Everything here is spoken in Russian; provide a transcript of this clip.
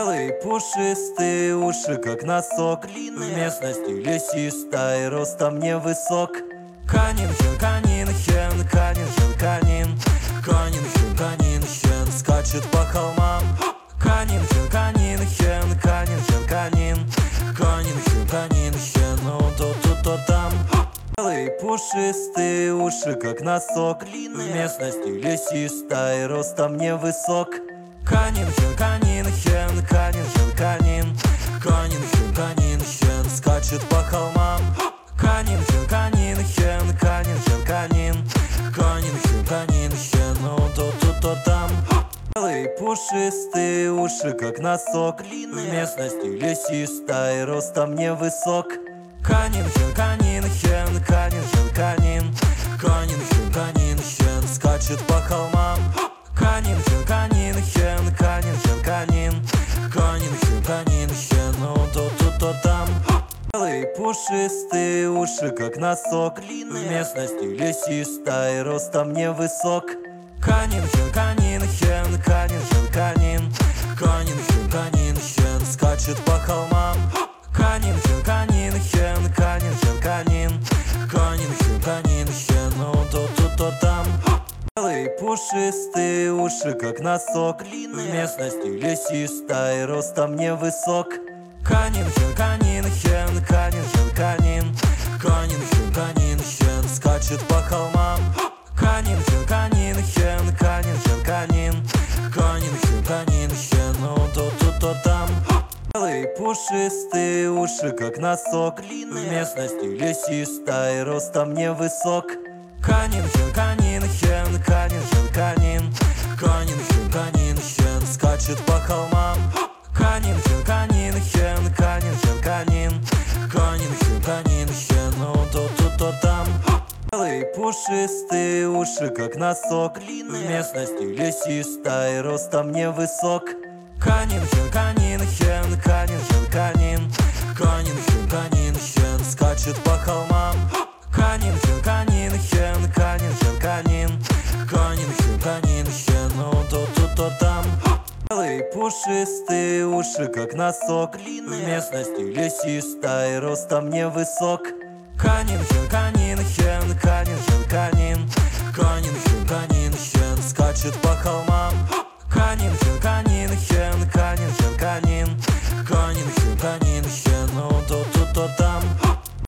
Белые пушистые уши, как носок. В местности лесистая, ростом невысок. Канин, хен, канин, хен, канин, хен, канин. Канин, хен, канин, хен, скачет по холмам. Канин, хен, канин, хен, канин, хен, канин. Канин, хен, канин, хен, ну то там. Белые пушистые уши, как носок. В местности лесистая, ростом невысок. Канин, хен, канин, хен, канин, хен, канин. Канин, хен, канин, хен, скачет по холмам. Канин, хен, канин, хен, канин, хен, канин. Канин, хен, канин, хен, ну то там. Белые пушистые уши, как носок. В местности лесистая, ростом невысок. Канин, хен, канин, хен, канин, хен, канин. Канин, хен, канин, хен, скачет по холмам. Канин, хен, канин, хен, канин, хен, канин. Канин, хен, канин, хен, ну то там. Белые пушистые уши, как носок. В местности лесистая, ростом невысок. Канин, хен, канин, хен, канин, хен, канин. Канин, хен, канин, хен, скачет по холмам. Канин, хен, канин, хен, канин, хен, канин. Канин, хен, канин, хен, ну то там. Белые пушистые уши, как носок. В местности лесистая, ростом невысок. Канин, хен, канин, хен, канин, хен, канин. Канин, хен, канин, хен, скачет по холмам. Канин, хен, канин, хен, канин, хен, канин. Канин, хен, канин, хен, ну то там. Белые пушистые уши, как носок. В местности лесистая, ростом невысок. Канин, хен, канин, хен, канин, хен, канин. Канин, хен, канин, хен, скачет по холмам. Канин, хен, канин, хен, канин, хен, канин. Канин, хен, канин, хен, ну то там. Белые пушистые уши, как носок. В местности лесистая, ростом невысок. Канин, хен, канин, хен, канин, хен, канин. Канин, хен, канин, хен, скачет по холмам. Канин, хен, канин, хен, канин, хен, канин. Канин, хен, канин, хен, ну то там. Белые пушистые уши, как носок. В местности лесистая, ростом невысок. Канин, хен,